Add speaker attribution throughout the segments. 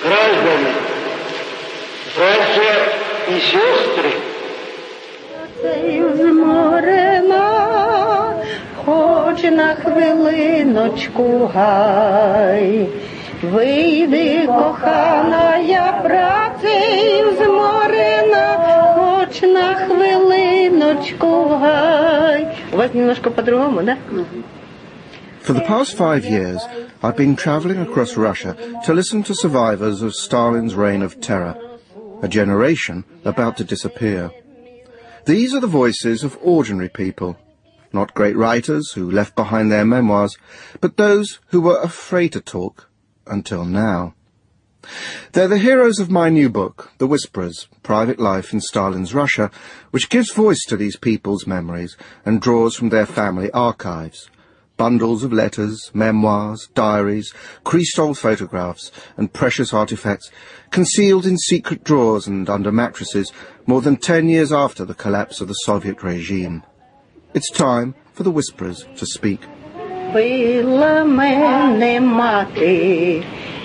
Speaker 1: Граждане, братья и сестры,
Speaker 2: хоч на хвилиночку гай, вийди, коханая, працею зморена, хоч на хвилиночку гай. У вас немножко по-другому, да?
Speaker 3: For the past 5 years, I've been travelling across Russia to listen to survivors of Stalin's reign of terror, a generation about to disappear. These are the voices of ordinary people, not great writers who left behind their memoirs, but those who were afraid to talk until now. They're the heroes of my new book, The Whisperers, Private Life in Stalin's Russia, which gives voice to these people's memories and draws from their family archives. Bundles of letters, memoirs, diaries, creased old photographs, and precious artifacts, concealed in secret drawers and under mattresses more than 10 years after the collapse of the Soviet regime. It's time for the Whisperers to speak.
Speaker 2: Била мене мати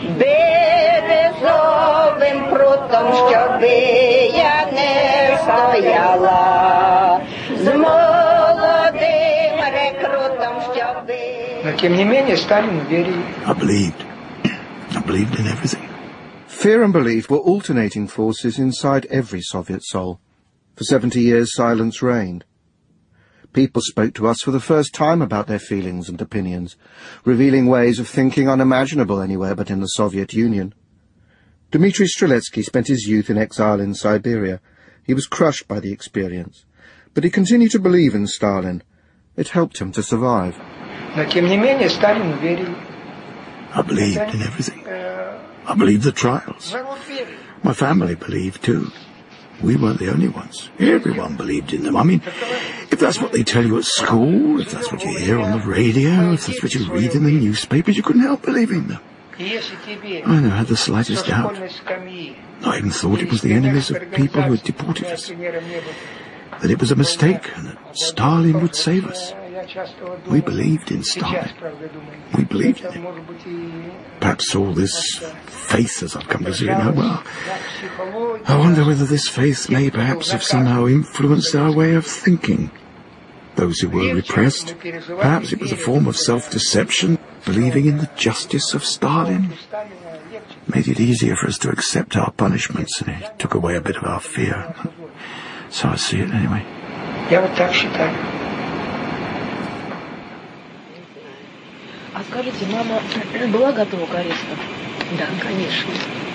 Speaker 2: березовим прутом, щоби я не стояла з молодим рекрутом, щоби...
Speaker 1: но тем не менее Сталин верил.
Speaker 4: I believed in everything.
Speaker 3: Fear and belief were alternating forces inside every Soviet soul. For 70 years silence reigned. People spoke to us for the first time about their feelings and opinions, revealing ways of thinking unimaginable anywhere but in the Soviet Union. Dmitry Streletsky spent his youth in exile in Siberia. He was crushed by the experience, but he continued to believe in Stalin. It helped him to survive.
Speaker 1: Но тем не менее Сталин верил.
Speaker 4: I believed in everything. I believed the trials. My family believed too. We weren't the only ones. Everyone believed in them. I mean, if that's what they tell you at school, if that's what you hear on the radio, if that's what you read in the newspapers, you couldn't help believing them. I never had the slightest doubt. I even thought it was the enemies of people who had deported us, that it was a mistake and that Stalin would save us. We believed in Stalin. We believed in him. Perhaps all this faith, as I've come to see it now, well, I wonder whether this faith may perhaps have somehow influenced our way of thinking. Those who were repressed, perhaps it was a form of self-deception, believing in the justice of Stalin. Made it easier for us to accept our punishments, and it took away a bit of our fear. So I see it anyway.
Speaker 1: Я вот так считаю.
Speaker 5: А скажите, мама была готова к аресту? Да, конечно.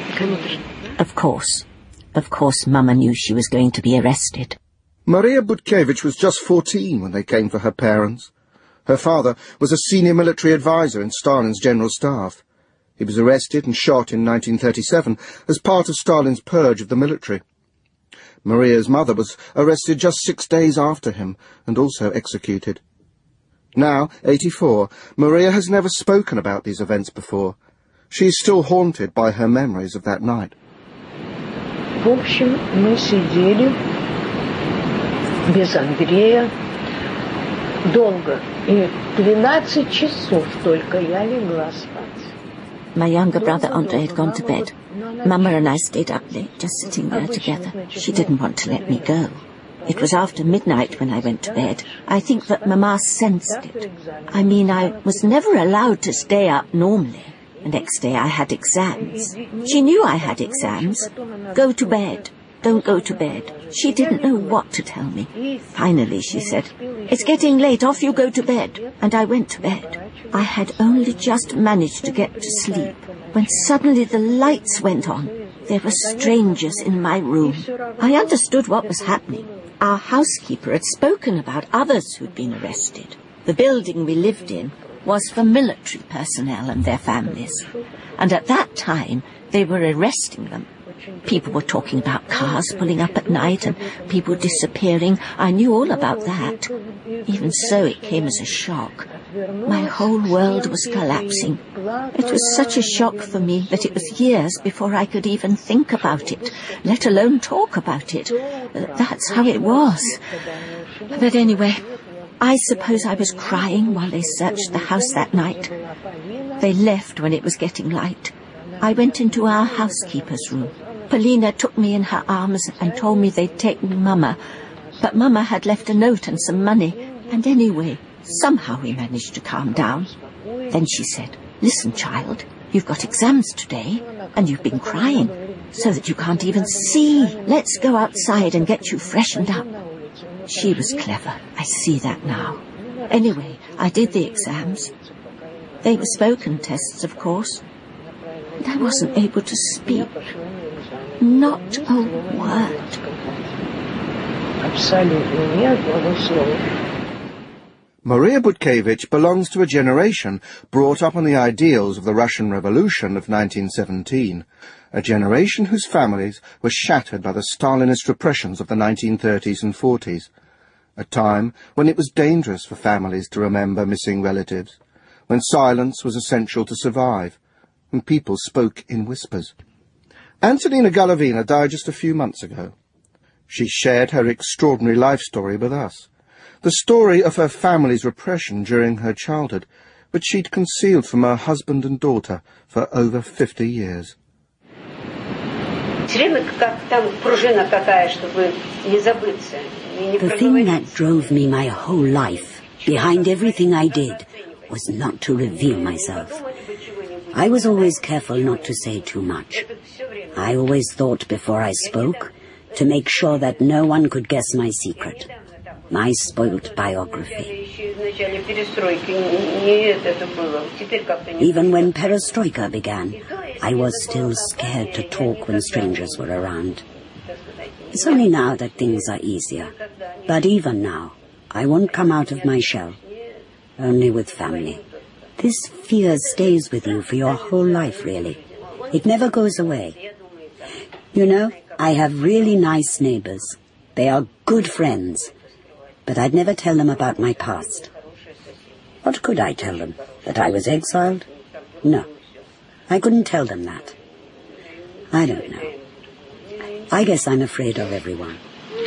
Speaker 6: Of course, Mama knew she was going to be arrested.
Speaker 3: Maria Butkevich was just 14 when they came for her parents. Her father was a senior military advisor in Stalin's general staff. He was arrested and shot in 1937 as part of Stalin's purge of the military. Maria's mother was arrested just 6 days after him and also executed. Now, 84, Maria has never spoken about these events before. She is still haunted by her memories of that night.
Speaker 5: В общем, мы сидели без Андрея долго. И 12 часов только я легла спать.
Speaker 6: My younger brother Andrei had gone to bed. Mama and I stayed up late, just sitting there together. She didn't want to let me go. It was after midnight when I went to bed. I think that Mama sensed it. I mean, I was never allowed to stay up normally. The next day I had exams. She knew I had exams. Go to bed. Don't go to bed. She didn't know what to tell me. Finally she said, "It's getting late, off you go to bed." And I went to bed. I had only just managed to get to sleep when suddenly the lights went on. There were strangers in my room. I understood what was happening. Our housekeeper had spoken about others who'd been arrested. The building we lived in was for military personnel and their families. And at that time, they were arresting them. People were talking about cars pulling up at night and people disappearing. I knew all about that. Even so, it came as a shock. My whole world was collapsing. It was such a shock for me that it was years before I could even think about it, let alone talk about it. That's how it was. But anyway, I suppose I was crying while they searched the house that night. They left when it was getting light. I went into our housekeeper's room. Polina took me in her arms and told me they'd taken Mama, but Mama had left a note and some money, and anyway, somehow we managed to calm down. Then she said, "Listen, child, you've got exams today, and you've been crying, so that you can't even see. Let's go outside and get you freshened up." She was clever, I see that now. Anyway, I did the exams. They were spoken tests, of course, and I wasn't able to speak. Not a word.
Speaker 3: Maria Butkevich belongs to a generation brought up on the ideals of the Russian Revolution of 1917, a generation whose families were shattered by the Stalinist repressions of the 1930s and 40s, a time when it was dangerous for families to remember missing relatives, when silence was essential to survive, and people spoke in whispers. Antonina Golovina died just a few months ago. She shared her extraordinary life story with us, the story of her family's repression during her childhood, which she'd concealed from her husband and daughter for over 50 years.
Speaker 7: The thing that drove me my whole life, behind everything I did, was not to reveal myself. I was always careful not to say too much. I always thought before I spoke, to make sure that no one could guess my secret, my spoilt biography. Even when perestroika began, I was still scared to talk when strangers were around. It's only now that things are easier, but even now, I won't come out of my shell, only with family. This fear stays with you for your whole life, really. It never goes away. You know, I have really nice neighbors. They are good friends. But I'd never tell them about my past. What could I tell them? That I was exiled? No. I couldn't tell them that. I don't know. I guess I'm afraid of everyone.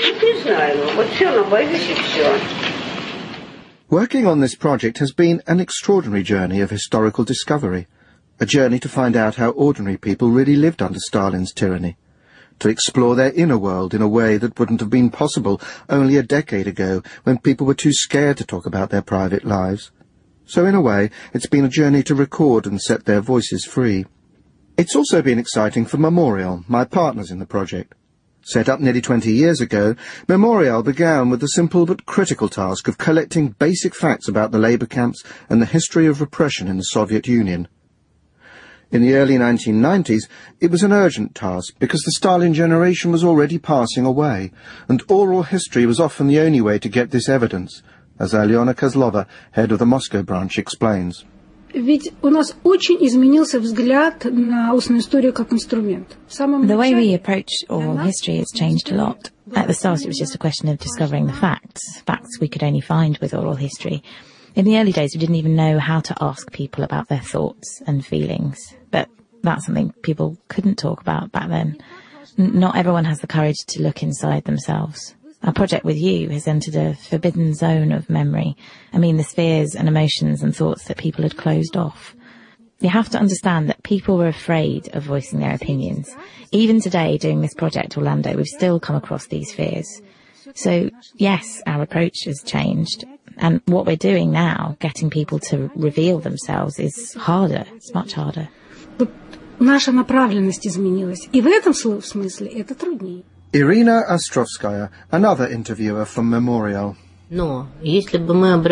Speaker 3: Working on this project has been an extraordinary journey of historical discovery, a journey to find out how ordinary people really lived under Stalin's tyranny, to explore their inner world in a way that wouldn't have been possible only a decade ago when people were too scared to talk about their private lives. So in a way, it's been a journey to record and set their voices free. It's also been exciting for Memorial, my partners in the project. Set up nearly 20 years ago, Memorial began with the simple but critical task of collecting basic facts about the labour camps and the history of repression in the Soviet Union. In the early 1990s, it was an urgent task because the Stalin generation was already passing away, and oral history was often the only way to get this evidence, as Alyona Kozlova, head of the Moscow branch, explains.
Speaker 8: Ведь у нас очень изменился взгляд на устную историю как инструмент.
Speaker 5: The way we approach oral history has changed a lot. At the start, it was just a question of discovering the facts we could only find with oral history. In the early days, we didn't even know how to ask people about their thoughts and feelings. But that's something people couldn't talk about back then. Not everyone has the courage to look inside themselves. Our project with you has entered a forbidden zone of memory. I mean, the spheres and emotions and thoughts that people had closed off. You have to understand that people were afraid of voicing their opinions. Even today, doing this project, Orlando, we've still come across these fears. So, yes, our approach has changed. And what we're doing now, getting people to reveal themselves, is harder. It's much harder.
Speaker 8: Наша направленность изменилась. И в этом смысле это труднее.
Speaker 3: Irina Ostrovskaya, another interviewer from Memorial.
Speaker 9: But you know,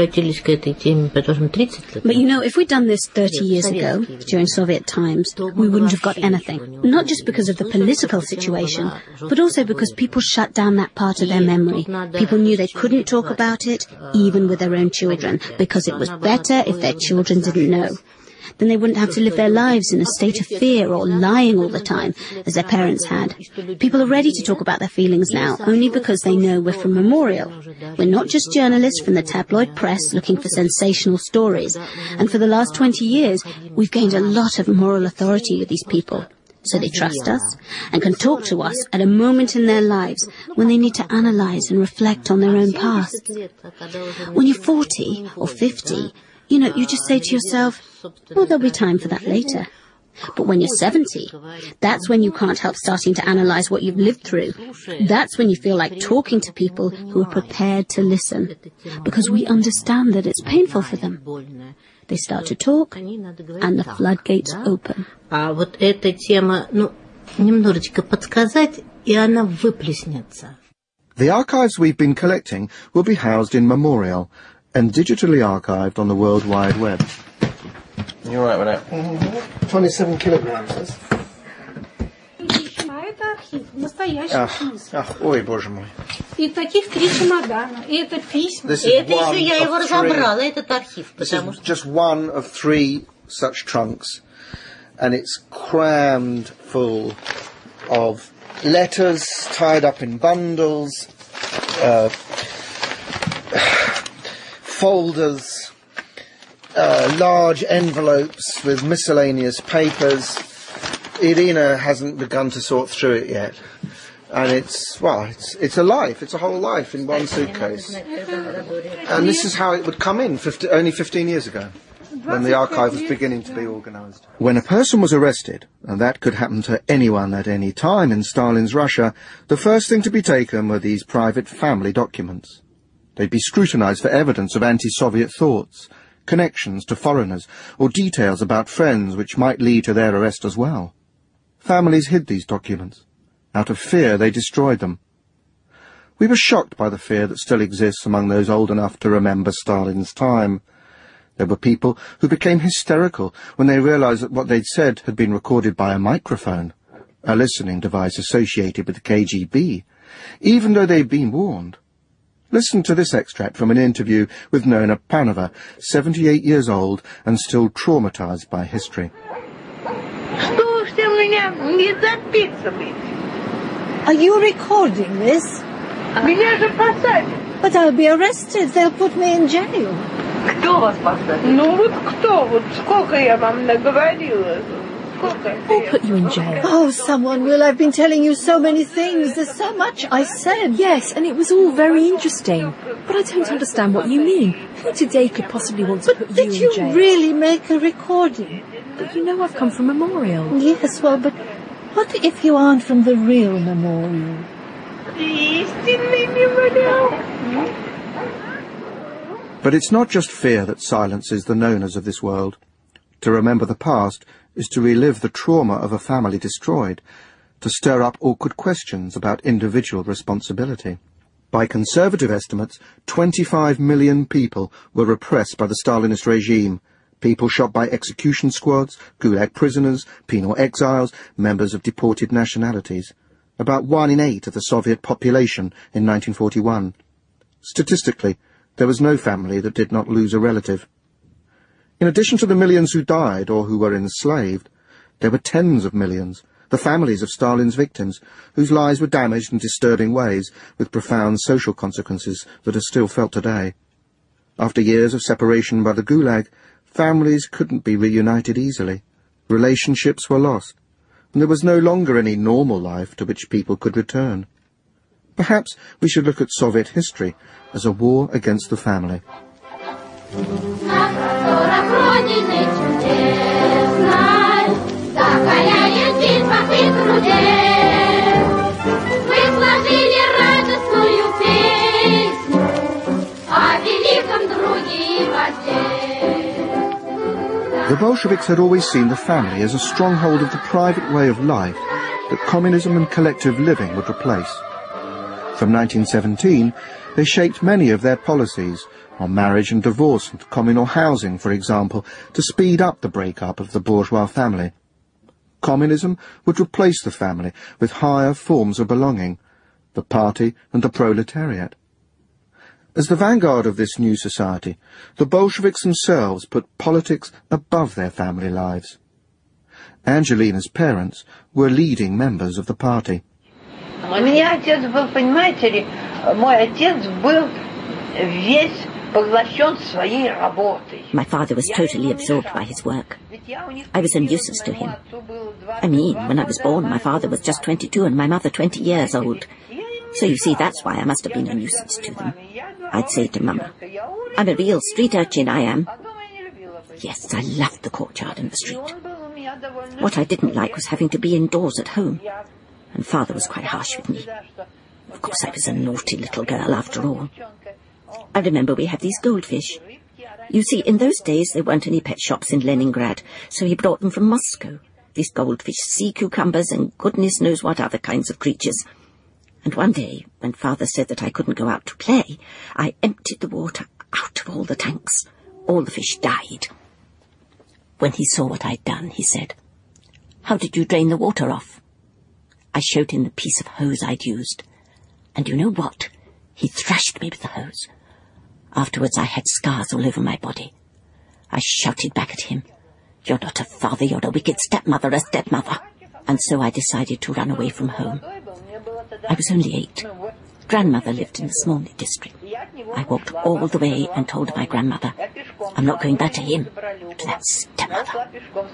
Speaker 10: if we'd done this 30 years ago, during Soviet times, we wouldn't have got anything. Not just because of the political situation, but also because people shut down that part of their memory. People knew they couldn't talk about it, even with their own children, because it was better if their children didn't know. Then they wouldn't have to live their lives in a state of fear or lying all the time, as their parents had. People are ready to talk about their feelings now, only because they know we're from Memorial. We're not just journalists from the tabloid press looking for sensational stories. And for the last 20 years, we've gained a lot of moral authority with these people. So they trust us and can talk to us at a moment in their lives when they need to analyze and reflect on their own past. When you're 40 or 50, you know, you just say to yourself, well, there'll be time for that later. But when you're 70, that's when you can't help starting to analyze what you've lived through. That's when you feel like talking to people who are prepared to listen, because we understand that it's painful for them. They start to talk, and the floodgates open.
Speaker 9: А вот эта тема, немножечко подсказать, и она выплеснется.
Speaker 3: The archives we've been collecting will be housed in Memorial and digitally archived on the World Wide Web.
Speaker 11: You're right with that? 27 kilograms. Ой, боже мой.
Speaker 8: И таких 3 чемодана, и это письма.
Speaker 9: Это еще я его разобрала, этот архив, потому что...
Speaker 3: Just one of 3 such trunks, and it's crammed full of letters tied up in bundles, folders, large envelopes with miscellaneous papers. Irina hasn't begun to sort through it yet. And it's a life, it's a whole life in one suitcase. And this is how it would come in only 15 years ago, when the archive was beginning to be organised. When a person was arrested, and that could happen to anyone at any time in Stalin's Russia, the first thing to be taken were these private family documents. They'd be scrutinised for evidence of anti-Soviet thoughts, connections to foreigners, or details about friends which might lead to their arrest as well. Families hid these documents. Out of fear, they destroyed them. We were shocked by the fear that still exists among those old enough to remember Stalin's time. There were people who became hysterical when they realised that what they'd said had been recorded by a microphone, a listening device associated with the KGB, even though they'd been warned. Listen to this extract from an interview with Nona Panova, 78 years old and still traumatised by history.
Speaker 12: Are you recording this? But I'll be arrested. They'll put me in jail.
Speaker 2: Кто вас посадит? Ну вот кто? Вот сколько я вам наговорила?
Speaker 12: Who put you in jail? Oh, someone will. I've been telling you so many things. There's so much I said.
Speaker 13: Yes, and it was all very interesting. But I don't understand what you mean. Who today could possibly want to put you in jail?
Speaker 12: Did you really make a recording?
Speaker 13: But you know I've come from Memorial.
Speaker 12: Yes, well, but what if you aren't from the real Memorial?
Speaker 3: But it's not just fear that silences the Nonas of this world. To remember the past is to relive the trauma of a family destroyed, to stir up awkward questions about individual responsibility. By conservative estimates, 25 million people were repressed by the Stalinist regime. People shot by execution squads, Gulag prisoners, penal exiles, members of deported nationalities. About 1 in 8 of the Soviet population in 1941. Statistically, there was no family that did not lose a relative. In addition to the millions who died or who were enslaved, there were tens of millions, the families of Stalin's victims, whose lives were damaged in disturbing ways with profound social consequences that are still felt today. After years of separation by the Gulag, families couldn't be reunited easily. Relationships were lost, and there was no longer any normal life to which people could return. Perhaps we should look at Soviet history as a war against the family. The Bolsheviks had always seen the family as a stronghold of the private way of life that communism and collective living would replace. From 1917, they shaped many of their policies, on marriage and divorce and communal housing, for example, to speed up the breakup of the bourgeois family. Communism would replace the family with higher forms of belonging, the party and the proletariat. As the vanguard of this new society, the Bolsheviks themselves put politics above their family lives. Angelina's parents were leading members of the party.
Speaker 2: У меня отец был, понимаете ли, мой отец был весь поглощен своей работой.
Speaker 6: My father was totally absorbed by his work. I was a nuisance to him. I mean, when I was born, my father was just 22 and my mother 20 years old. So you see, that's why I must have been a nuisance to them. I'd say to Mama, I'm a real street urchin, I am. Yes, I loved the courtyard and the street. What I didn't like was having to be indoors at home, and Father was quite harsh with me. Of course, I was a naughty little girl after all. I remember we had these goldfish. You see, in those days there weren't any pet shops in Leningrad, so he brought them from Moscow. These goldfish, sea cucumbers, and goodness knows what other kinds of creatures. And one day, when Father said that I couldn't go out to play, I emptied the water out of all the tanks. All the fish died. When he saw what I'd done, he said, "How did you drain the water off?" I showed him the piece of hose I'd used. And you know what? He thrashed me with the hose. Afterwards I had scars all over my body. I shouted back at him, "You're not a father, you're a wicked stepmother, a stepmother." And so I decided to run away from home. I was only 8. Grandmother lived in the Smolny district. I walked all the way and told my grandmother, "I'm not going back to him, to that stepmother."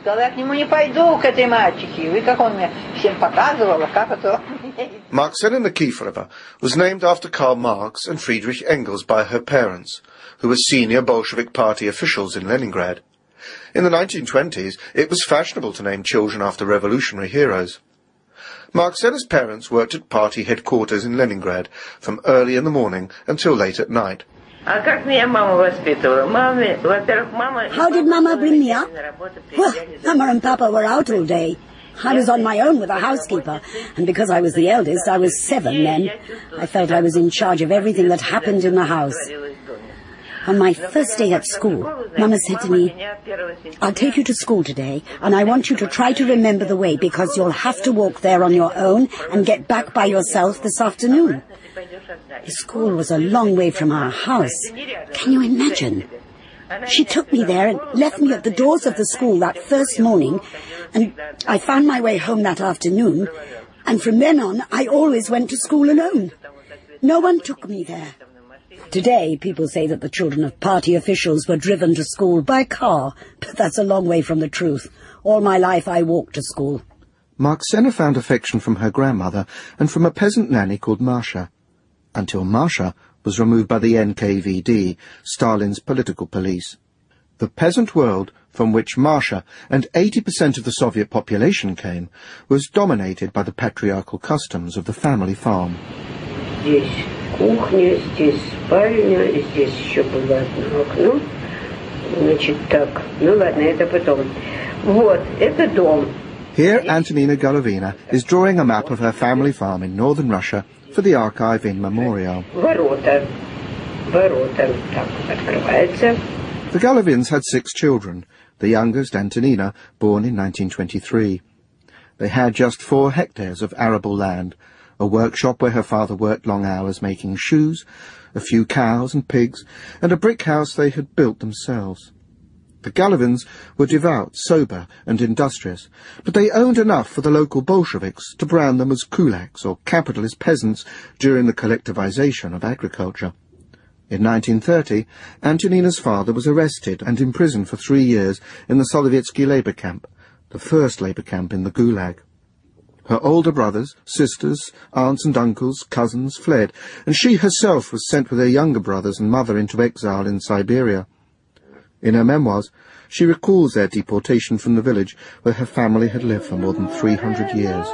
Speaker 3: Marksella Nikiforova was named after Karl Marx and Friedrich Engels by her parents, who were senior Bolshevik Party officials in Leningrad. In the 1920s, it was fashionable to name children after revolutionary heroes. Marksella's parents worked at party headquarters in Leningrad from early in the morning until late at night.
Speaker 7: How did Mama bring me up? Well, Mama and Papa were out all day. I was on my own with a housekeeper, and because I was the eldest, I was 7 then. I felt I was in charge of everything that happened in the house. On my first day at school, Mama said to me, "I'll take you to school today, and I want you to try to remember the way, because you'll have to walk there on your own and get back by yourself this afternoon." The school was a long way from our house. Can you imagine? She took me there and left me at the doors of the school that first morning, and I found my way home that afternoon, and from then on I always went to school alone. No one took me there. Today, people say that the children of party officials were driven to school by car, but that's a long way from the truth. All my life I walked to school.
Speaker 3: Marksella found affection from her grandmother and from a peasant nanny called Masha, until Masha was removed by the NKVD, Stalin's political police. The peasant world from which Masha and 80% of the Soviet population came was dominated by the patriarchal customs of the family farm.
Speaker 14: Кухня, здесь спальня, здесь еще было одно окно. Значит, так, ну ладно, это потом. Вот, это дом.
Speaker 3: Here, Antonina Golovina is drawing a map of her family farm in northern Russia for the archive in Memorial.
Speaker 14: Ворота. Ворота. Так, открывается.
Speaker 3: The Golovins had 6 children, the youngest, Antonina, born in 1923. They had just 4 hectares of arable land, a workshop where her father worked long hours making shoes, a few cows and pigs, and a brick house they had built themselves. The Golovins were devout, sober, and industrious, but they owned enough for the local Bolsheviks to brand them as kulaks, or capitalist peasants, during the collectivization of agriculture. In 1930, Antonina's father was arrested and imprisoned for 3 years in the Solovetsky labour camp, the first labour camp in the Gulag. Her older brothers, sisters, aunts and uncles, cousins fled, and she herself was sent with her younger brothers and mother into exile in Siberia. In her memoirs, she recalls their deportation from the village where her family had lived for more than 300 years.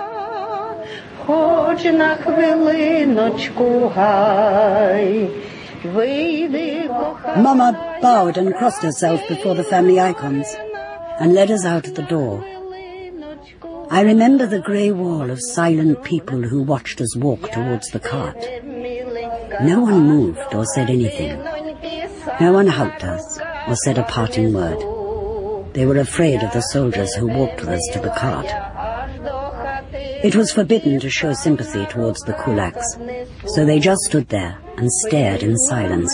Speaker 7: Mama bowed and crossed herself before the family icons and led us out at the door. I remember the grey wall of silent people who watched us walk towards the cart. No one moved or said anything. No one hugged us or said a parting word. They were afraid of the soldiers who walked with us to the cart. It was forbidden to show sympathy towards the kulaks, so they just stood there and stared in silence.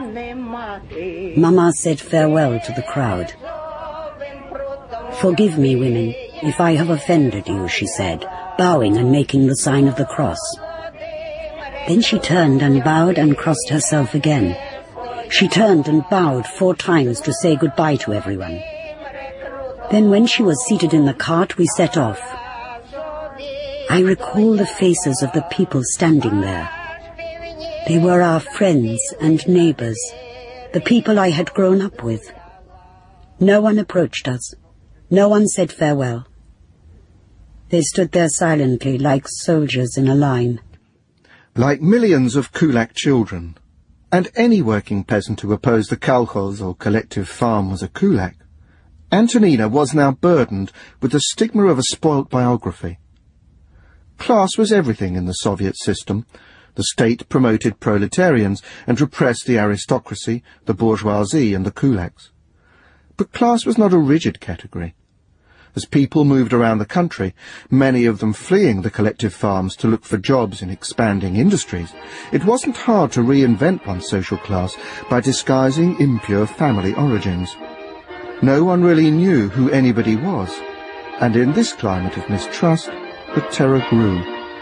Speaker 7: Mama said farewell to the crowd. "Forgive me, women, if I have offended you," she said, bowing and making the sign of the cross. Then she turned and bowed and crossed herself again. She turned and bowed 4 times to say goodbye to everyone. Then when she was seated in the cart, we set off. I recall the faces of the people standing there. They were our friends and neighbours, the people I had grown up with. No one approached us. No one said farewell. They stood there silently, like soldiers in a line.
Speaker 3: Like millions of kulak children, and any working peasant who opposed the kolkhoz or collective farm was a kulak, Antonina was now burdened with the stigma of a spoilt biography. Class was everything in the Soviet system. The state promoted proletarians and repressed the aristocracy, the bourgeoisie and the kulaks. But class was not a rigid category. As people moved around the country, many of them fleeing the collective farms to look for jobs in expanding industries, it wasn't hard to reinvent one's social class by disguising impure family origins. No one really knew who anybody was, and in this climate of mistrust, the terror grew.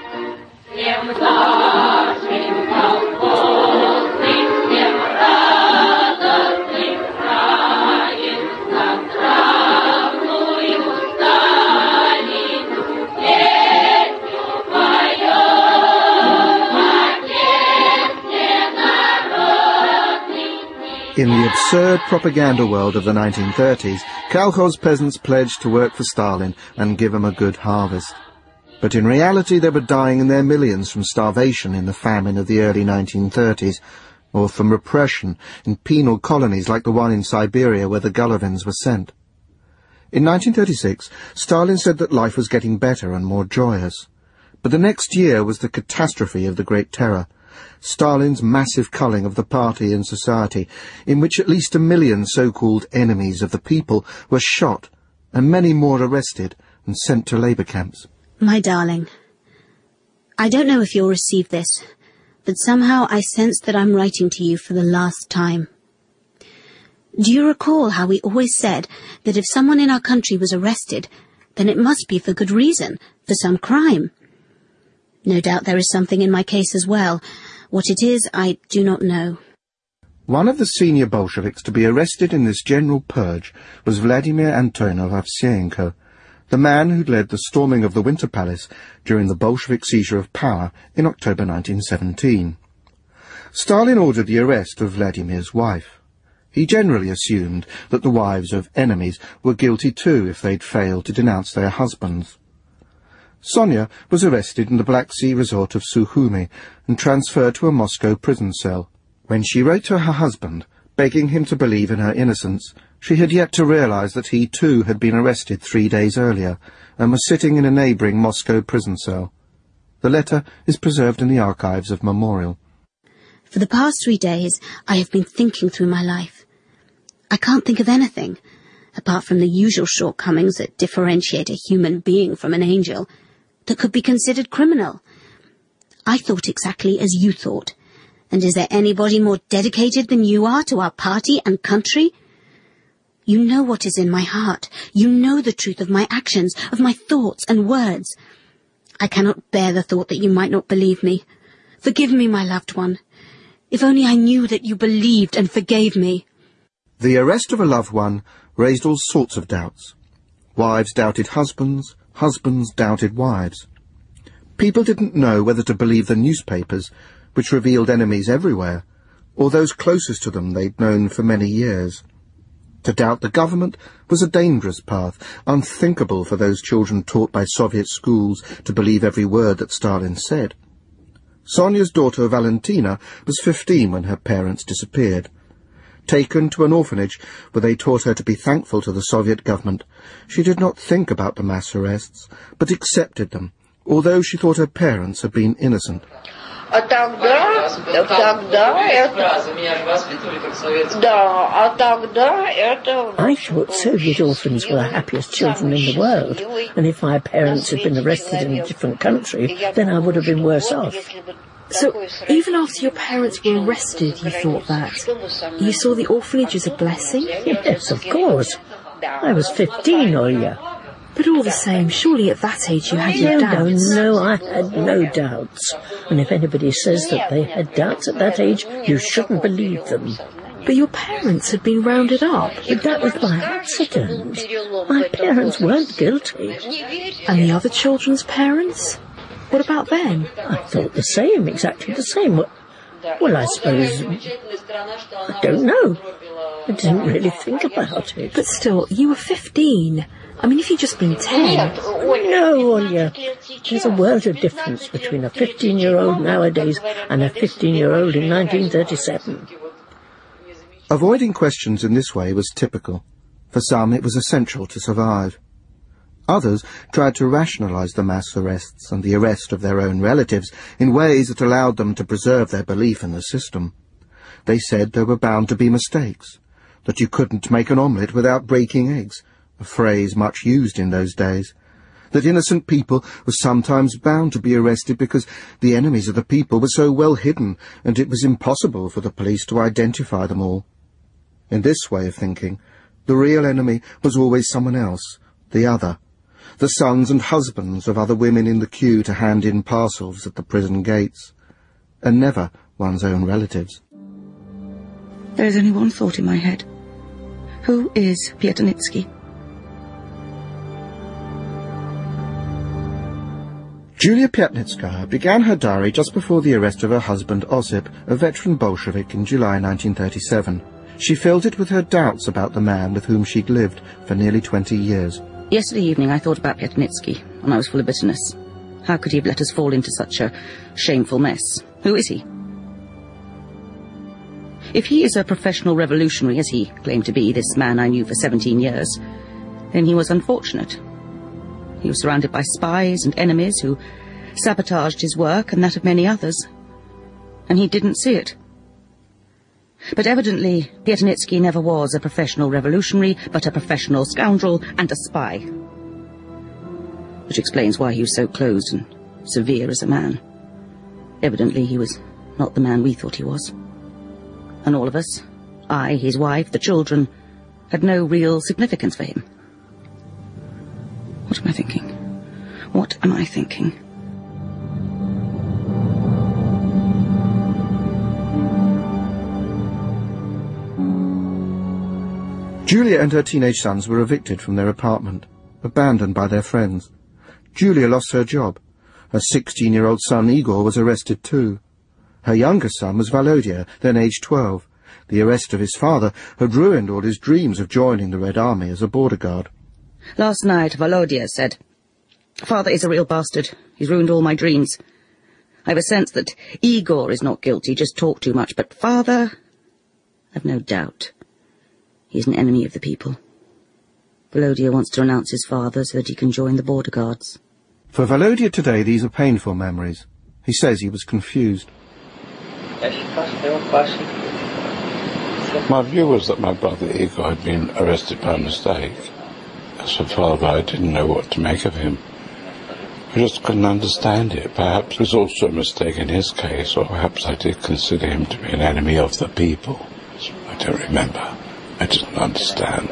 Speaker 3: In the absurd propaganda world of the 1930s, kolkhoz peasants pledged to work for Stalin and give him a good harvest. But in reality they were dying in their millions from starvation in the famine of the early 1930s, or from repression in penal colonies like the one in Siberia where the Golovins were sent. In 1936, Stalin said that life was getting better and more joyous. But the next year was the catastrophe of the Great Terror, Stalin's massive culling of the party and society, in which at least 1 million so-called enemies of the people were shot, and many more arrested and sent to labour camps.
Speaker 10: My darling, I don't know if you'll receive this, but somehow I sense that I'm writing to you for the last time. Do you recall how we always said that if someone in our country was arrested, then it must be for good reason, for some crime? No doubt there is something in my case as well. What it is, I do not know.
Speaker 3: One of the senior Bolsheviks to be arrested in this general purge was Vladimir Antonov Ovseyenko, the man who'd led the storming of the Winter Palace during the Bolshevik seizure of power in October 1917. Stalin ordered the arrest of Vladimir's wife. He generally assumed that the wives of enemies were guilty too if they'd failed to denounce their husbands. Sonia was arrested in the Black Sea resort of Sukhumi and transferred to a Moscow prison cell. When she wrote to her husband, begging him to believe in her innocence, she had yet to realize that he too had been arrested 3 days earlier and was sitting in a neighbouring Moscow prison cell. The letter is preserved in the archives of Memorial.
Speaker 10: For the past 3 days, I have been thinking through my life. I can't think of anything, apart from the usual shortcomings that differentiate a human being from an angel, that could be considered criminal. I thought exactly as you thought. And is there anybody more dedicated than you are to our party and country? You know what is in my heart. You know the truth of my actions, of my thoughts and words. I cannot bear the thought that you might not believe me. Forgive me, my loved one. If only I knew that you believed and forgave me.
Speaker 3: The arrest of a loved one raised all sorts of doubts. Wives doubted husbands, husbands doubted wives. People didn't know whether to believe the newspapers, which revealed enemies everywhere, or those closest to them they'd known for many years. To doubt the government was a dangerous path, unthinkable for those children taught by Soviet schools to believe every word that Stalin said. Sonia's daughter Valentina was 15 when her parents disappeared. Taken to an orphanage where they taught her to be thankful to the Soviet government, she did not think about the mass arrests, but accepted them, although she thought her parents had been innocent.
Speaker 2: I
Speaker 15: thought Soviet orphans were the happiest children in the world, and if my parents had been arrested in a different country, then I would have been worse off.
Speaker 13: So, even after your parents were arrested, you thought that? You saw the orphanage as a blessing?
Speaker 15: Yes, of course. I was 15, Olya.
Speaker 13: But all the same, surely at that age you had your doubts.
Speaker 15: No, I had no doubts. And if anybody says that they had doubts at that age, you shouldn't believe them.
Speaker 13: But your parents had been rounded up.
Speaker 15: But that was by accident. My parents weren't guilty.
Speaker 13: And the other children's parents? What about them?
Speaker 15: I thought the same, exactly the same. Well, I suppose... I don't know. I didn't really think about it.
Speaker 13: But still, you were 15. I mean, if you'd just been 10...
Speaker 15: No, Olya. There's a world of difference between a 15-year-old nowadays and a 15-year-old in 1937.
Speaker 3: Avoiding questions in this way was typical. For some, it was essential to survive. Others tried to rationalize the mass arrests and the arrest of their own relatives in ways that allowed them to preserve their belief in the system. They said there were bound to be mistakes, that you couldn't make an omelette without breaking eggs, a phrase much used in those days, that innocent people were sometimes bound to be arrested because the enemies of the people were so well hidden and it was impossible for the police to identify them all. In this way of thinking, the real enemy was always someone else, the other, the sons and husbands of other women in the queue to hand in parcels at the prison gates, and never one's own relatives.
Speaker 16: There is only one thought in my head. Who is Pietonitsky?
Speaker 3: Julia Piatnitskaya began her diary just before the arrest of her husband Osip, a veteran Bolshevik, in July 1937. She filled it with her doubts about the man with whom she'd lived for nearly 20 years.
Speaker 16: Yesterday evening I thought about Pietonitsky, and I was full of bitterness. How could he have let us fall into such a shameful mess? Who is he? If he is a professional revolutionary, as he claimed to be, this man I knew for 17 years, then he was unfortunate. He was surrounded by spies and enemies who sabotaged his work and that of many others, and he didn't see it. But evidently, Pietonitsky never was a professional revolutionary, but a professional scoundrel and a spy. Which explains why he was so closed and severe as a man. Evidently, he was not the man we thought he was. And all of us, I, his wife, the children, had no real significance for him. What am I thinking? What am I thinking?
Speaker 3: Julia and her teenage sons were evicted from their apartment, abandoned by their friends. Julia lost her job. Her 16-year-old son Igor was arrested too. Her younger son was Volodya, then aged 12. The arrest of his father had ruined all his dreams of joining the Red Army as a border guard.
Speaker 16: Last night, Volodya said, "Father is a real bastard. He's ruined all my dreams. I have a sense that Igor is not guilty, just talk too much, but Father, I've no doubt. He's an enemy of the people. Volodya wants to renounce his father so that he can join the border guards."
Speaker 3: For Volodya today, these are painful memories. He says he was confused.
Speaker 17: My view was that my brother Igor had been arrested by mistake. As for father, I didn't know what to make of him. I just couldn't understand it. Perhaps it was also a mistake in his case, or perhaps I did consider him to be an enemy of the people. I don't remember. I didn't understand.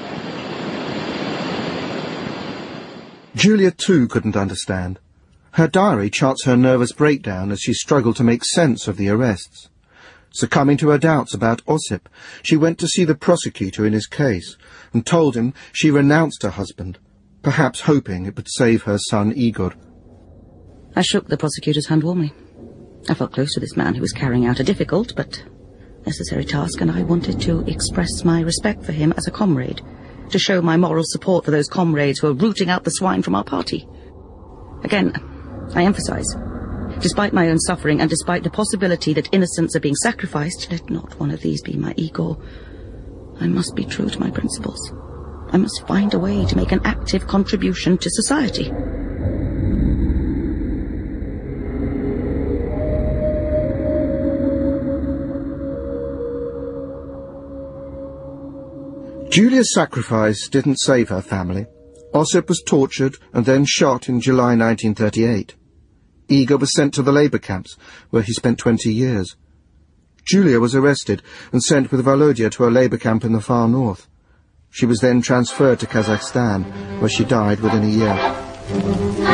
Speaker 3: Julia too couldn't understand. Her diary charts her nervous breakdown as she struggled to make sense of the arrests. Succumbing to her doubts about Osip, she went to see the prosecutor in his case and told him she renounced her husband, perhaps hoping it would save her son Igor.
Speaker 16: I shook the prosecutor's hand warmly. I felt close to this man who was carrying out a difficult but necessary task, and I wanted to express my respect for him as a comrade, to show my moral support for those comrades who are rooting out the swine from our party. Again, I emphasize, despite my own suffering and despite the possibility that innocents are being sacrificed, let not one of these be my Igor. I must be true to my principles. I must find a way to make an active contribution to society.
Speaker 3: Julia's sacrifice didn't save her family. Osip was tortured and then shot in July 1938. Igor was sent to the labour camps, where he spent 20 years. Julia was arrested and sent with Volodya to a labour camp in the far north. She was then transferred to Kazakhstan, where she died within a year.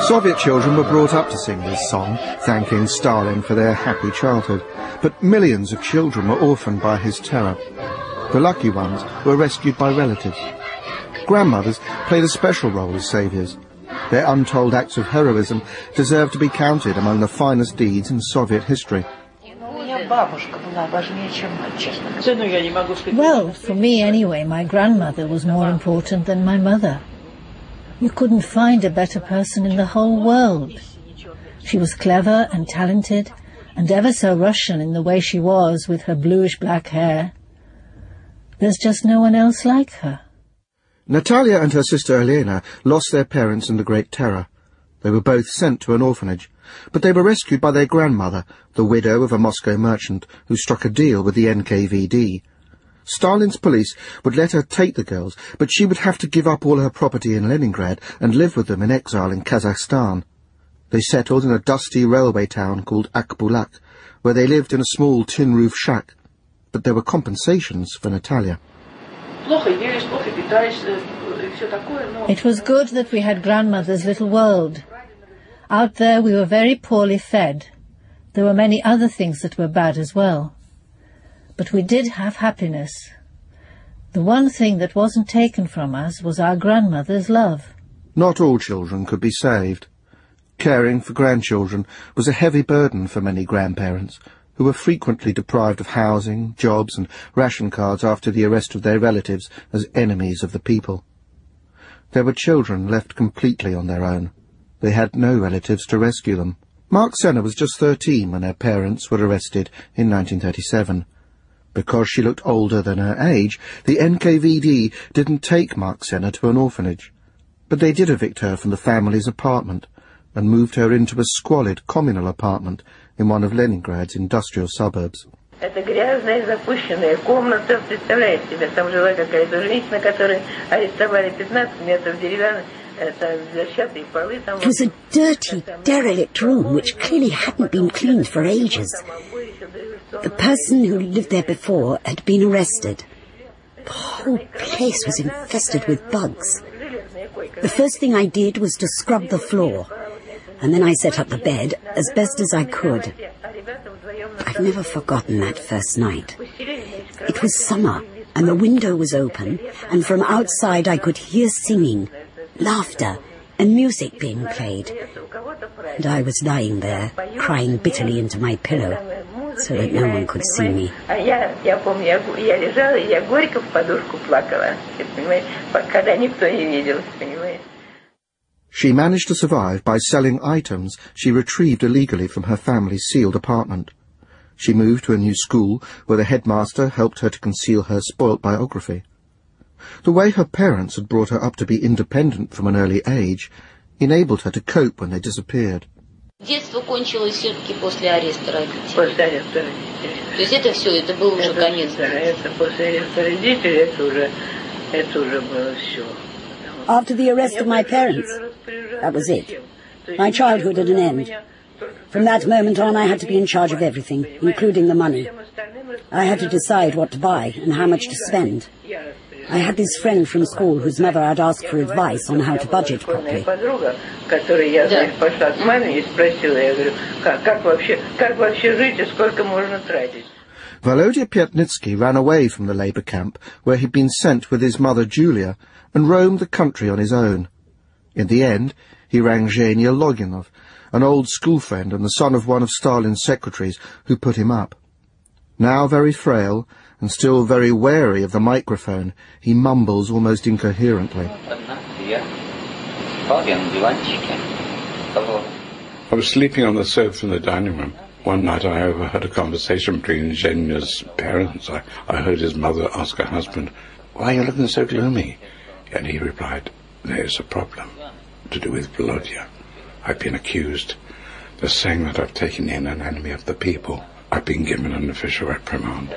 Speaker 3: Soviet children were brought up to sing this song, thanking Stalin for their happy childhood, but millions of children were orphaned by his terror. The lucky ones were rescued by relatives. Grandmothers played a special role as saviours. Their untold acts of heroism deserve to be counted among the finest deeds in Soviet history.
Speaker 12: Well, for me anyway, my grandmother was more important than my mother. You couldn't find a better person in the whole world. She was clever and talented, and ever so Russian in the way she was with her bluish-black hair. There's just no one else like her.
Speaker 3: Natalia and her sister Elena lost their parents in the Great Terror. They were both sent to an orphanage, but they were rescued by their grandmother, the widow of a Moscow merchant, who struck a deal with the NKVD. Stalin's police would let her take the girls, but she would have to give up all her property in Leningrad and live with them in exile in Kazakhstan. They settled in a dusty railway town called Akbulak, where they lived in a small tin-roof shack. But there were compensations for Natalia.
Speaker 12: It was good that we had grandmother's little world. Out there we were very poorly fed. There were many other things that were bad as well. But we did have happiness. The one thing that wasn't taken from us was our grandmother's love.
Speaker 3: Not all children could be saved. Caring for grandchildren was a heavy burden for many grandparents, who were frequently deprived of housing, jobs and ration cards after the arrest of their relatives as enemies of the people. There were children left completely on their own. They had no relatives to rescue them. Mark Senna was just 13 when her parents were arrested in 1937. Because she looked older than her age, the NKVD didn't take Mark Senna to an orphanage. But they did evict her from the family's apartment and moved her into a squalid communal apartment in one of Leningrad's industrial suburbs.
Speaker 14: Это грязная запущенная комната, представляете себе, там жила какая-то женщина, которую арестовали 15 метров деревянных.
Speaker 7: It was a dirty, derelict room which clearly hadn't been cleaned for ages. The person who lived there before had been arrested. The whole place was infested with bugs. The first thing I did was to scrub the floor, and then I set up the bed as best as I could. I've never forgotten that first night. It was summer, and the window was open, and from outside I could hear singing, laughter, and music being played. And I was lying there, crying bitterly into my pillow, so that no one could see me.
Speaker 14: Я помню, я лежала, и я горько в подушку плакала, понимаете, когда никто не видел, понимаете.
Speaker 3: She managed to survive by selling items she retrieved illegally from her family's sealed apartment. She moved to a new school where the headmaster helped her to conceal her spoilt biography. The way her parents had brought her up to be independent from an early age enabled her to cope when they disappeared.
Speaker 18: Детство кончилось все-таки после ареста родителей.
Speaker 14: После ареста родителей.
Speaker 18: То есть это все, это был уже конец.
Speaker 14: Это после ареста родителей, это уже было все.
Speaker 7: After the arrest of my parents, that was it. My childhood had an end. From that moment on, I had to be in charge of everything, including the money. I had to decide what to buy and how much to spend. I had this friend from school whose mother I'd ask for advice on how to budget properly.
Speaker 3: Volodya Pyatnitsky ran away from the labour camp, where he'd been sent with his mother Julia, and roamed the country on his own. In the end, he rang Zhenya Loginov, an old school friend and the son of one of Stalin's secretaries, who put him up. Now very frail, and still very wary of the microphone, he mumbles almost incoherently.
Speaker 17: I was sleeping on the sofa in the dining room. One night I overheard a conversation between Zhenya's parents. I heard his mother ask her husband, "Why are you looking so gloomy?" And he replied, "There's a problem to do with Volodya. I've been accused. They're saying that I've taken in an enemy of the people. I've been given an official reprimand."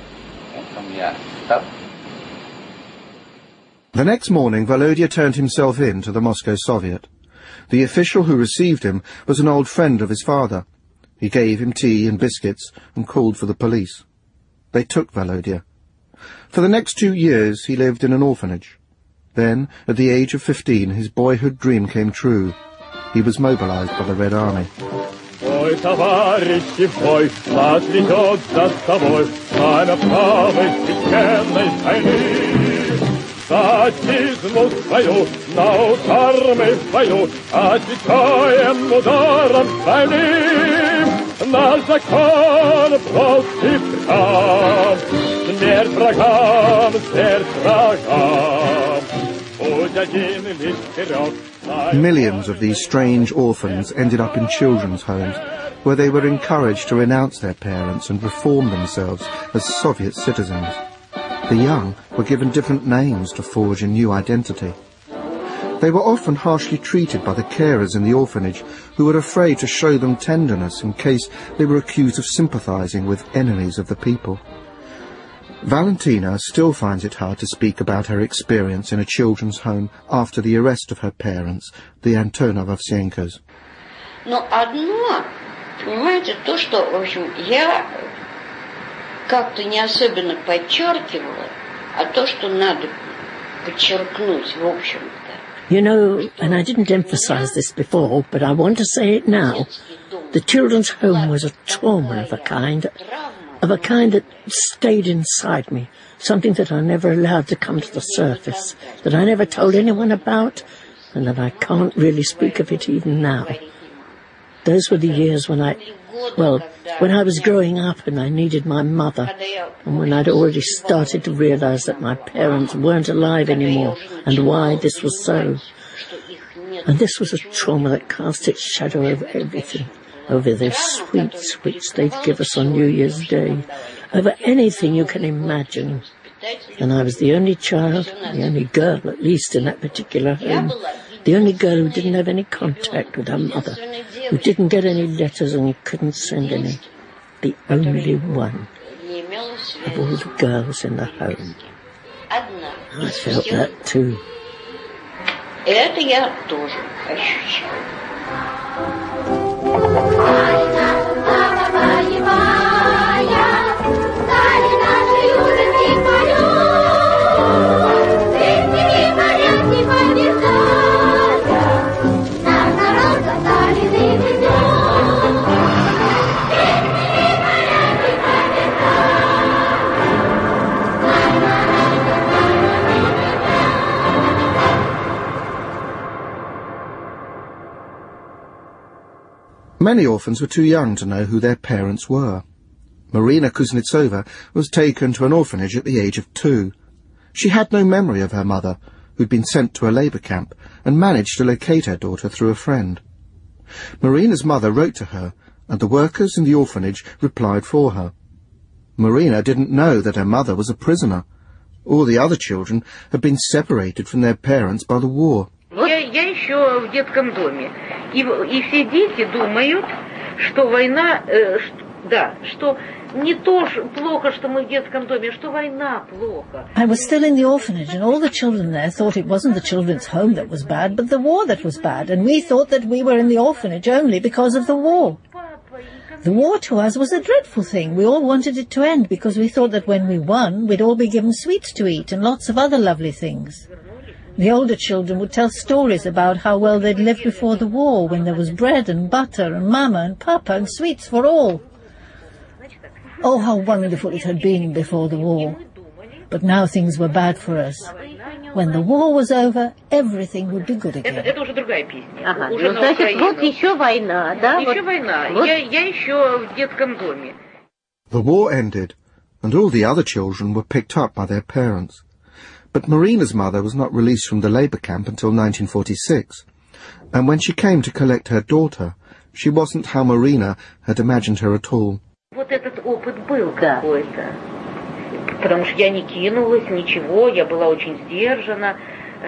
Speaker 3: The next morning, Volodya turned himself in to the Moscow Soviet. The official who received him was an old friend of his father. He gave him tea and biscuits and called for the police. They took Volodya. For the next 2 years he lived in an orphanage. Then, at the age of 15, his boyhood dream came true. he was mobilized by the Red Army.
Speaker 19: Ой, товарищи, в бой, нас ведет за собой знамя правой священной войны. За отчизну свою на удар мы в бою отвечаем ударом стальным. Наш закон прост и прям, смерть врагам, смерть врагам. Путь один лишь вперед.
Speaker 3: Millions of these strange orphans ended up in children's homes, where they were encouraged to renounce their parents and reform themselves as Soviet citizens. The young were given different names to forge a new identity. They were often harshly treated by the carers in the orphanage, who were afraid to show them tenderness in case they were accused of sympathizing with enemies of the people. Valentina still finds it hard to speak about her experience in a children's home after the arrest of her parents, the Antonovovsenkas.
Speaker 18: Но одно, понимаете, то, что, в общем, я как-то не особенно подчеркивала, а то, что надо подчеркнуть, в общем-то.
Speaker 15: You know, and I didn't emphasize this before, but I want to say it now, the children's home was a trauma of a kind that stayed inside me, something that I never allowed to come to the surface, that I never told anyone about, and that I can't really speak of it even now. Those were the years when I was growing up and I needed my mother, and when I'd already started to realize that my parents weren't alive anymore, and why this was so. And this was a trauma that cast its shadow over everything. Over their sweets which they'd give us on New Year's Day, over anything you can imagine. And I was the only child, the only girl at least in that particular home, the only girl who didn't have any contact with her mother, who didn't get any letters and couldn't send any. The only one of all the girls in the home. I felt that too.
Speaker 18: Это я тоже ощущала.
Speaker 3: Many orphans were too young to know who their parents were. Marina Kuznetsova was taken to an orphanage at the age of 2. She had no memory of her mother, who'd been sent to a labour camp, and managed to locate her daughter through a friend. Marina's mother wrote to her, and the workers in the orphanage replied for her. Marina didn't know that her mother was a prisoner. All the other children had been separated from their parents by the war.
Speaker 14: Я еще в детском доме. И все дети думают, что война, что не то плохо, что мы в детском доме, что война плохо.
Speaker 12: I was still in the orphanage, and all the children there thought it wasn't the children's home that was bad, but the war that was bad, and we thought that we were in the orphanage only because of the war. The war to us was a dreadful thing. We all wanted it to end because we thought that when we won, we'd all be given sweets to eat and lots of other lovely things. The older children would tell stories about how well they'd lived before the war, when there was bread and butter and mama and papa and sweets for all. Oh, how wonderful it had been before the war. But now things were bad for us. When the war was over, everything would be good again.
Speaker 14: Это уже другая песня.
Speaker 9: Ага, ну, значит, вот еще война, да?
Speaker 14: Еще война. Я еще в детском доме.
Speaker 3: The war ended, and all the other children were picked up by their parents. But Marina's mother was not released from the labour camp until 1946, and when she came to collect her daughter, she wasn't how Marina had imagined her at all.
Speaker 14: Вот этот опыт был какой-то. Потому что я не кинулась, ничего, я была очень сдержана.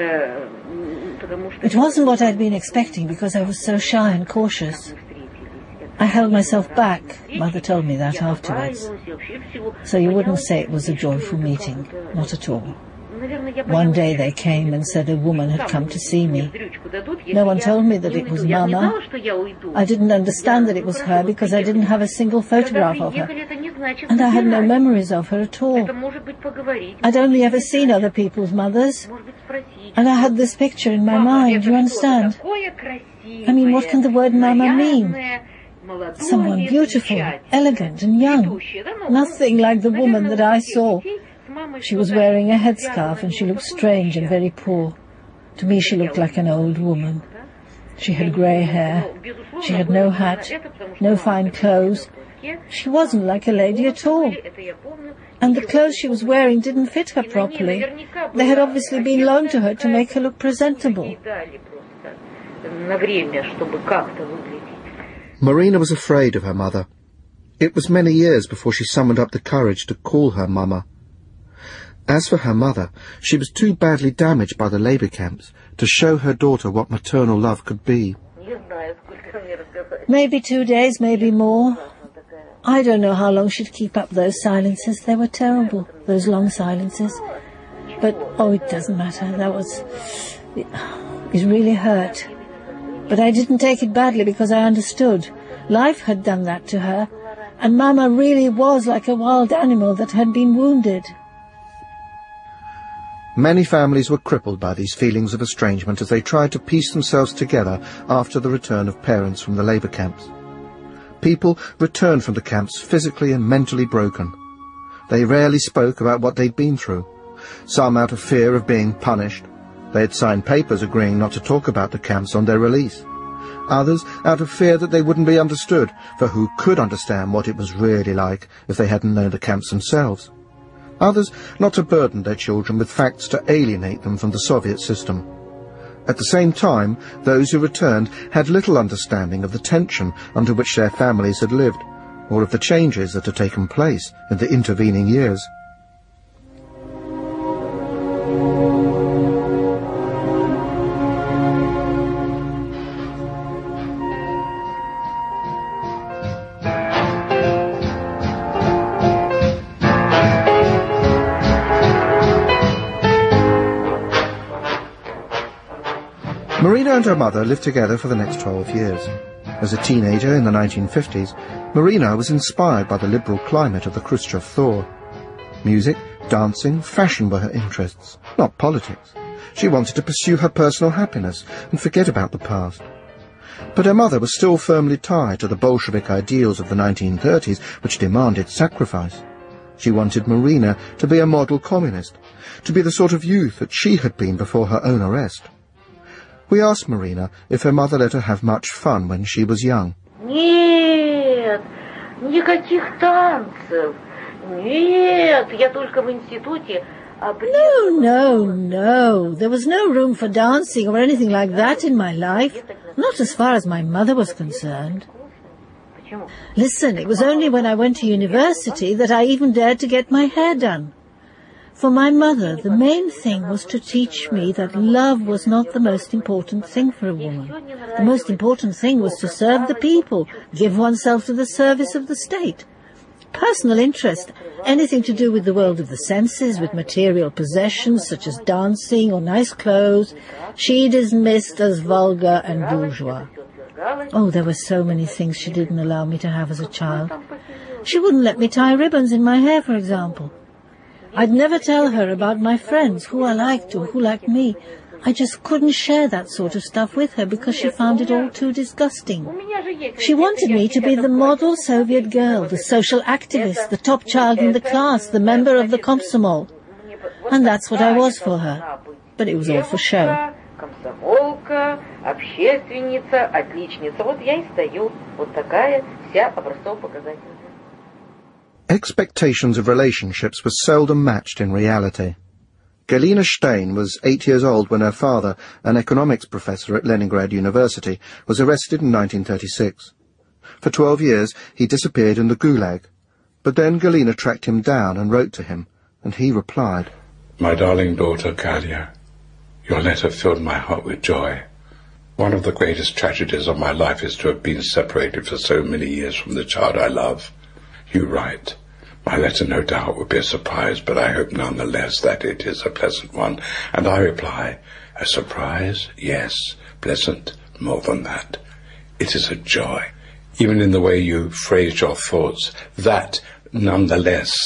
Speaker 12: It wasn't what I'd been expecting because I was so shy and cautious. I held myself back. Mother told me that afterwards. So you wouldn't say it was a joyful meeting, not at all. One day they came and said a woman had come to see me. No one told me that it was Mama. I didn't understand that it was her because I didn't have a single photograph of her. And I had no memories of her at all. I'd only ever seen other people's mothers. And I had this picture in my mind, you understand? I mean, what can the word mama mean? Someone beautiful, elegant and young. Nothing like the woman that I saw. She was wearing a headscarf and she looked strange and very poor. To me she looked like an old woman. She had grey hair. She had no hat, no fine clothes. She wasn't like a lady at all. And the clothes she was wearing didn't fit her properly. They had obviously been loaned to her to make her look presentable.
Speaker 3: Marina was afraid of her mother. It was many years before she summoned up the courage to call her Mama. As for her mother, she was too badly damaged by the labour camps to show her daughter what maternal love could be.
Speaker 12: Maybe 2 days, maybe more. I don't know how long she'd keep up those silences. They were terrible, those long silences. But, oh, it doesn't matter. It really hurt. But I didn't take it badly because I understood. Life had done that to her, and Mama really was like a wild animal that had been wounded.
Speaker 3: Many families were crippled by these feelings of estrangement as they tried to piece themselves together after the return of parents from the labour camps. People returned from the camps physically and mentally broken. They rarely spoke about what they'd been through, some out of fear of being punished. They had signed papers agreeing not to talk about the camps on their release. Others out of fear that they wouldn't be understood, for who could understand what it was really like if they hadn't known the camps themselves? Others not to burden their children with facts to alienate them from the Soviet system. At the same time, those who returned had little understanding of the tension under which their families had lived, or of the changes that had taken place in the intervening years. Marina and her mother lived together for the next 12 years. As a teenager in the 1950s, Marina was inspired by the liberal climate of the Khrushchev thaw. Music, dancing, fashion were her interests, not politics. She wanted to pursue her personal happiness and forget about the past. But her mother was still firmly tied to the Bolshevik ideals of the 1930s, which demanded sacrifice. She wanted Marina to be a model communist, to be the sort of youth that she had been before her own arrest. We asked Marina if her mother let her have much fun when she was young.
Speaker 14: Нет, никаких танцев. Нет, я только в институте.
Speaker 12: No. There was no room for dancing or anything like that in my life. Not as far as my mother was concerned. Listen, it was only when I went to university that I even dared to get my hair done. For my mother, the main thing was to teach me that love was not the most important thing for a woman. The most important thing was to serve the people, give oneself to the service of the state. Personal interest, anything to do with the world of the senses, with material possessions such as dancing or nice clothes, she dismissed as vulgar and bourgeois. Oh, there were so many things she didn't allow me to have as a child. She wouldn't let me tie ribbons in my hair, for example. I'd never tell her about my friends, who I liked or who liked me. I just couldn't share that sort of stuff with her because she found it all too disgusting. She wanted me to be the model Soviet girl, the social activist, the top child in the class, the member of the Komsomol. And that's what I was for her. But it was all for show.
Speaker 14: Комсомолка, общественница, отличница. Вот я и стою. Вот такая вся образцово-показательная.
Speaker 3: Expectations of relationships were seldom matched in reality. Galina Stein was 8 years old when her father, an economics professor at Leningrad University, was arrested in 1936. For 12 years he disappeared in the Gulag, but then Galina tracked him down and wrote to him, and he replied,
Speaker 17: My darling daughter, Galia, your letter filled my heart with joy. One of the greatest tragedies of my life is to have been separated for so many years from the child I love. You write. My letter no doubt will be a surprise, but I hope nonetheless that it is a pleasant one. And I reply, a surprise? Yes, pleasant, more than that. It is a joy. Even in the way you phrase your thoughts, that nonetheless,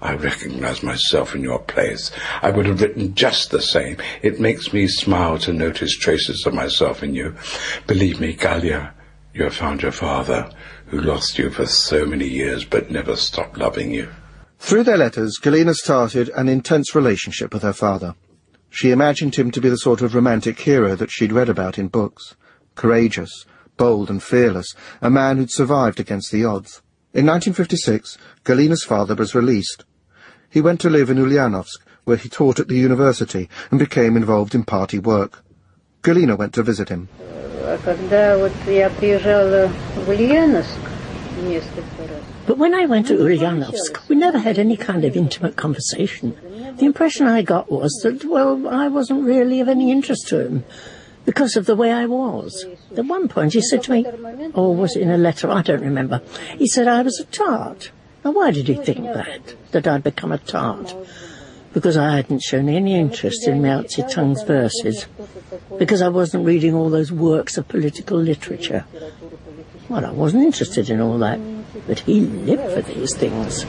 Speaker 17: I recognize myself in your place. I would have written just the same. It makes me smile to notice traces of myself in you. Believe me, Galia, you have found your father, who lost you for so many years but never stopped loving you.
Speaker 3: Through their letters, Galina started an intense relationship with her father. She imagined him to be the sort of romantic hero that she'd read about in books. Courageous, bold and fearless, a man who'd survived against the odds. In 1956, Galina's father was released. He went to live in Ulyanovsk, where he taught at the university and became involved in party work. Galina went to visit him.
Speaker 15: But when I went to Ulyanovsk, we never had any kind of intimate conversation. The impression I got was that, well, I wasn't really of any interest to him because of the way I was. At one point he said to me, or was it in a letter, I don't remember, he said I was a tart. Now why did he think that I'd become a tart? Because I hadn't shown any interest in Mao Zedong's verses, because I wasn't reading all those works of political literature. Well, I wasn't interested in all that, but he lived for these things.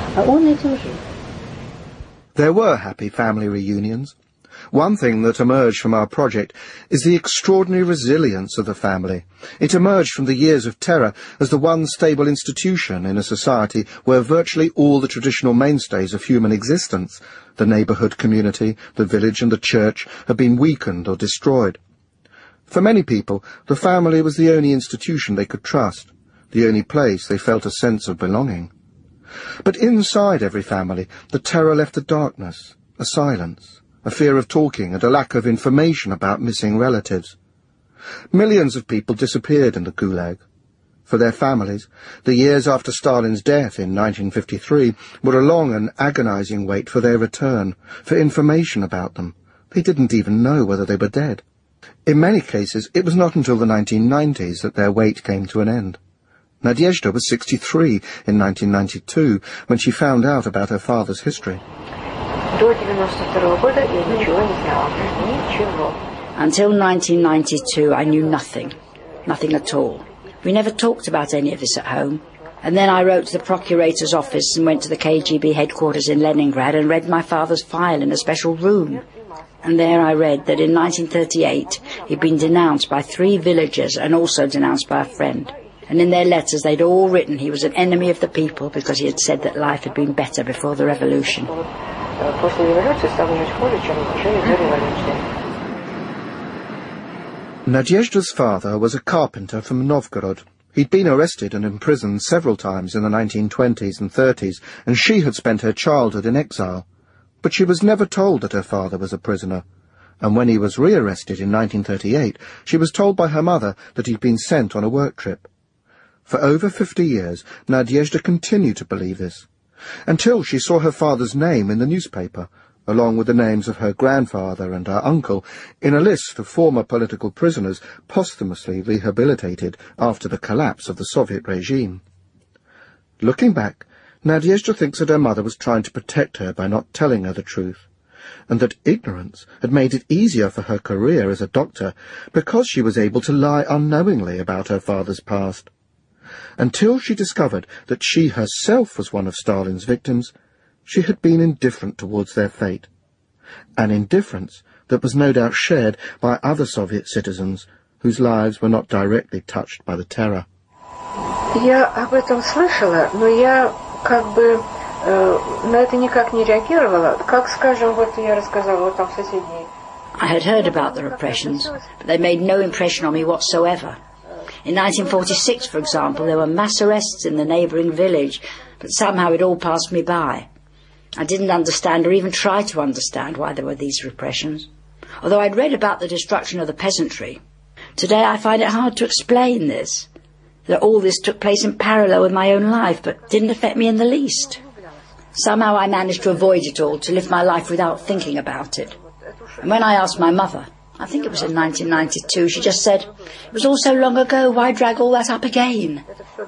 Speaker 3: There were happy family reunions. One thing that emerged from our project is the extraordinary resilience of the family. It emerged from the years of terror as the one stable institution in a society where virtually all the traditional mainstays of human existence, the neighbourhood community, the village and the church, had been weakened or destroyed. For many people, the family was the only institution they could trust, the only place they felt a sense of belonging. But inside every family, the terror left a darkness, a silence, a fear of talking and a lack of information about missing relatives. Millions of people disappeared in the Gulag. For their families, the years after Stalin's death in 1953 were a long and agonizing wait for their return, for information about them. They didn't even know whether they were dead. In many cases, it was not until the 1990s that their wait came to an end. Nadezhda was 63 in 1992 when she found out about her father's history.
Speaker 7: Until 1992, I knew nothing. Nothing at all. We never talked about any of this at home. And then I wrote to the Procurator's office and went to the KGB headquarters in Leningrad and read my father's file in a special room. And there I read that in 1938 he'd been denounced by 3 villagers and also denounced by a friend. And in their letters they'd all written he was an enemy of the people because he had said that life had been better before the revolution.
Speaker 3: Nadezhda's father was a carpenter from Novgorod. He'd been arrested and imprisoned several times in the 1920s and 30s, and she had spent her childhood in exile. But she was never told that her father was a prisoner, and when he was rearrested in 1938, she was told by her mother that he'd been sent on a work trip. For over 50 years, Nadezhda continued to believe this, until she saw her father's name in the newspaper, along with the names of her grandfather and her uncle, in a list of former political prisoners posthumously rehabilitated after the collapse of the Soviet regime. Looking back, Nadezhda thinks that her mother was trying to protect her by not telling her the truth, and that ignorance had made it easier for her career as a doctor because she was able to lie unknowingly about her father's past. Until she discovered that she herself was one of Stalin's victims, she had been indifferent towards their fate, an indifference that was no doubt shared by other Soviet citizens whose lives were not directly touched by the terror.
Speaker 20: Я об этом слышала, но я как бы на это никак не реагировала. Как, скажем, вот я рассказала вот там в соседней.
Speaker 7: I had heard about the repressions, but they made no impression on me whatsoever. In 1946, for example, there were mass arrests in the neighbouring village, but somehow it all passed me by. I didn't understand or even try to understand why there were these repressions, although I'd read about the destruction of the peasantry. Today I find it hard to explain this, that all this took place in parallel with my own life, but didn't affect me in the least. Somehow I managed to avoid it all, to live my life without thinking about it. And when I asked my mother, I think it was in 1992, she just said, "It was all so long ago, why drag all that up again?"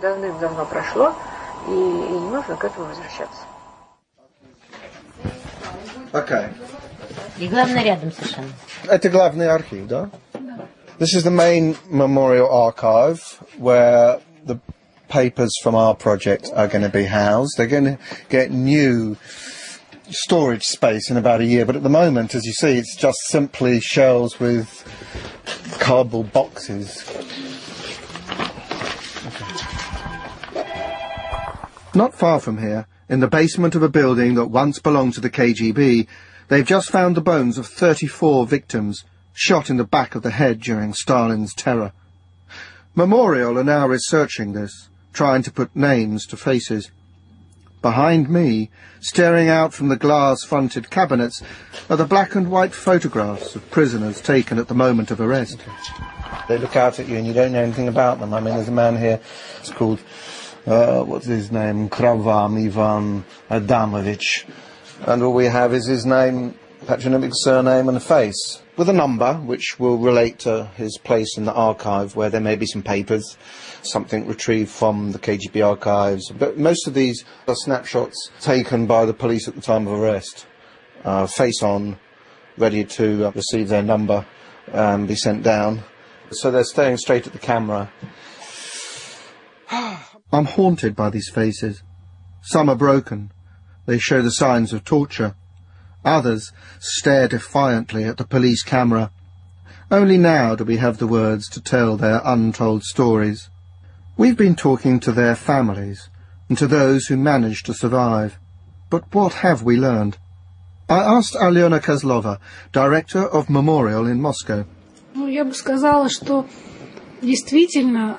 Speaker 3: Okay.
Speaker 9: И главное рядом совершенно.
Speaker 3: Это главный архив, да? This is the main memorial archive where the papers from our project are going to be housed. They're going to get new storage space in about a year, but at the moment, as you see, it's just simply shelves with cardboard boxes. Not far from here, in the basement of a building that once belonged to the KGB, they've just found the bones of 34 victims shot in the back of the head during Stalin's terror. Memorial are now researching this, trying to put names to faces. Behind me, staring out from the glass-fronted cabinets, are the black and white photographs of prisoners taken at the moment of arrest. They look out at you and you don't know anything about them. I mean, there's a man here, it's called, what's his name, Kravam Ivan Adamovich. And all we have is his name, patronymic surname and a face, with a number which will relate to his place in the archive, where there may be some papers, something retrieved from the KGB archives. But most of these are snapshots taken by the police at the time of arrest, face on, ready to receive their number and be sent down. So they're staring straight at the camera. I'm haunted by these faces. Some are broken. They show the signs of torture. Others stare defiantly at the police camera. Only now do we have the words to tell their untold stories. We've been talking to their families and to those who managed to survive. But what have we learned? I asked Alyona Kozlova, director of Memorial in Moscow.
Speaker 8: Я бы сказала, что действительно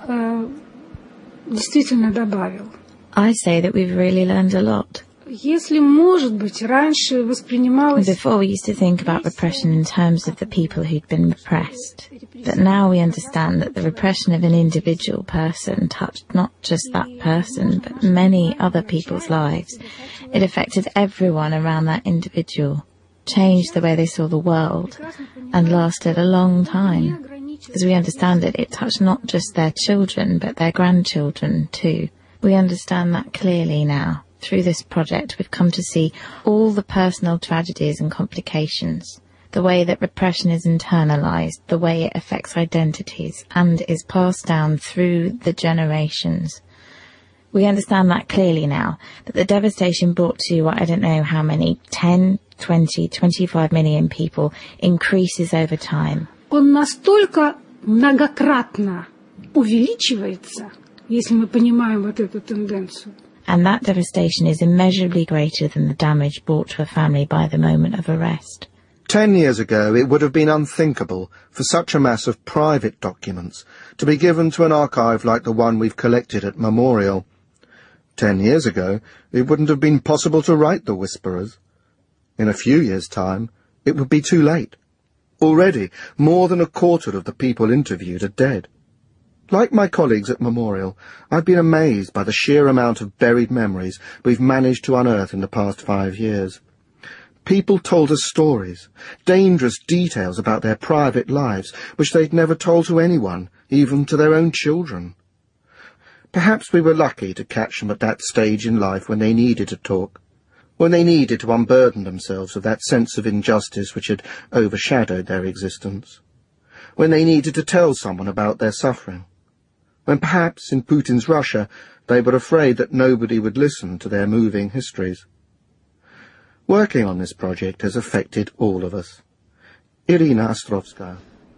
Speaker 8: добавил.
Speaker 5: I say that we've really learned a lot.
Speaker 8: Если, может быть, раньше воспринималось...
Speaker 5: Before we used to think about repression in terms of the people who'd been repressed. But now we understand that the repression of an individual person touched not just that person, but many other people's lives. It affected everyone around that individual, changed the way they saw the world, and lasted a long time. As we understand it, it touched not just their children, but their grandchildren too. We understand that clearly now. Through this project, we've come to see all the personal tragedies and complications, the way that repression is internalized, the way it affects identities and is passed down through the generations. We understand that clearly now, that the devastation brought to, I don't know how many, 10, 20, 25 million people increases over time.
Speaker 8: Он настолько многократно увеличивается, если мы понимаем вот эту тенденцию.
Speaker 5: And that devastation is immeasurably greater than the damage brought to a family by the moment of arrest.
Speaker 3: 10 years ago, it would have been unthinkable for such a mass of private documents to be given to an archive like the one we've collected at Memorial. 10 years ago, it wouldn't have been possible to write The Whisperers. In a few years' time, it would be too late. Already, more than a quarter of the people interviewed are dead. Like my colleagues at Memorial, I've been amazed by the sheer amount of buried memories we've managed to unearth in the past 5 years. People told us stories, dangerous details about their private lives, which they'd never told to anyone, even to their own children. Perhaps we were lucky to catch them at that stage in life when they needed to talk, when they needed to unburden themselves of that sense of injustice which had overshadowed their existence, when they needed to tell someone about their suffering, when perhaps in Putin's Russia they were afraid that nobody would listen to their moving histories. Working on this project has affected all of us. Irina Ostrovskaya.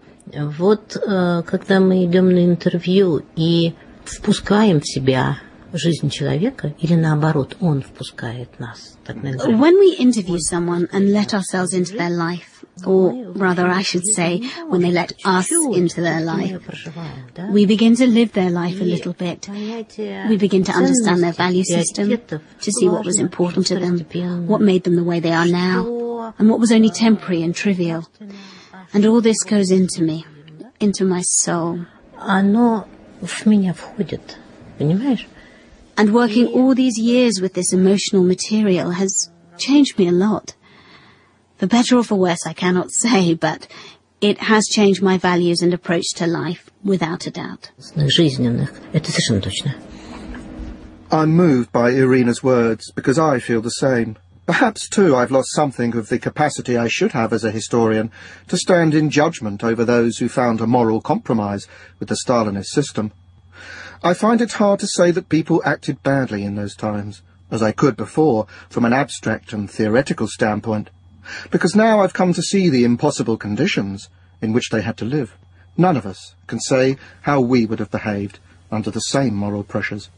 Speaker 9: Вот когда мы идем на интервью и впускаем в себя жизнь человека, или наоборот, он впускает нас.
Speaker 10: When we interview someone and let ourselves into their life, or rather I should say, when they let us into their life, we begin to live their life a little bit. We begin to understand their value system, to see what was important to them, what made them the way they are now, and what was only temporary and trivial. And all this goes into me, into my soul.
Speaker 9: Оно в меня входит, понимаешь?
Speaker 10: And working all these years with this emotional material has changed me a lot. For better or for worse, I cannot say, but it has changed my values and approach to life, without a doubt.
Speaker 9: Жизненных, это совершенно точно.
Speaker 3: I'm moved by Irina's words because I feel the same. Perhaps, too, I've lost something of the capacity I should have as a historian to stand in judgment over those who found a moral compromise with the Stalinist system. I find it hard to say that people acted badly in those times, as I could before, from an abstract and theoretical standpoint, because now I've come to see the impossible conditions in which they had to live. None of us can say how we would have behaved under the same moral pressures.